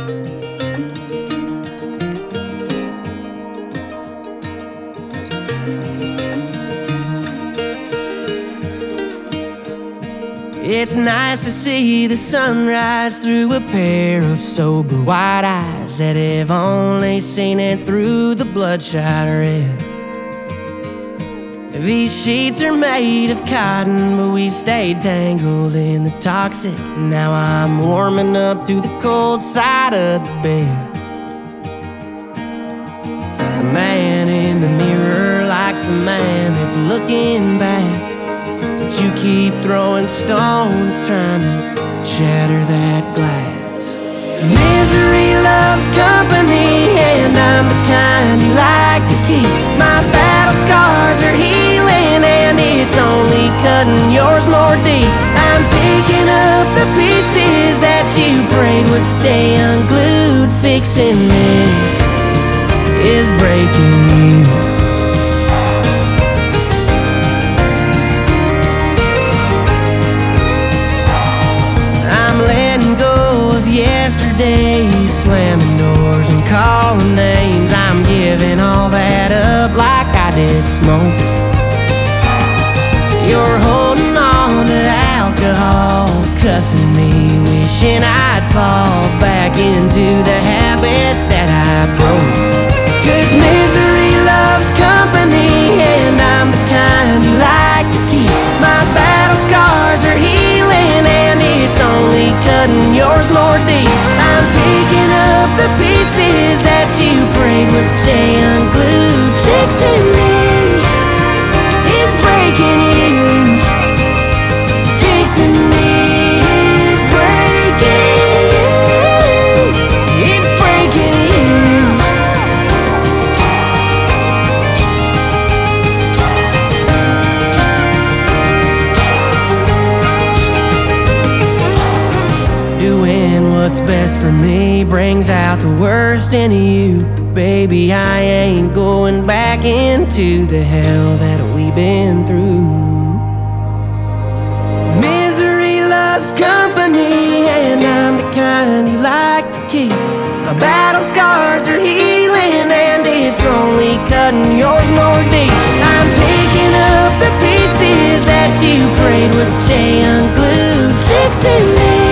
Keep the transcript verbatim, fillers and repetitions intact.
It's nice to see the sunrise through a pair of sober white eyes that have only seen it through the bloodshot red. These sheets are made of cotton, but we stayed tangled in the toxic. Now I'm warming up to the cold side of the bed. The man in the mirror likes the man that's looking back, but you keep throwing stones trying to shatter that glass. Misery loves company, and I'm the kind you like to keep. My battle scars are healing, and it's only cutting yours more deep. I'm picking up the pieces that you prayed would stay unglued. Fixing me is breaking you. Yesterday, slamming doors and calling names. I'm giving all that up like I did smoke. You're holding on to alcohol, cussing me, wishing I'd fall back into the habit that I broke. 'Cause misery loves company, and I'm the kind you like to keep. My battle scars are healing, and it's only cutting yours more deep. I'm picking up the pieces that you prayed would stay unglued. Fixing me is breaking you. Fixing me is breaking you. It's breaking you. Doing what's best for me brings out the worst in you. Baby, I ain't going back into the hell that we've been through. Misery loves company, and I'm the kind you like to keep. My battle scars are healing, and it's only cutting yours more deep. I'm picking up the pieces that you prayed would stay unglued. Fixing me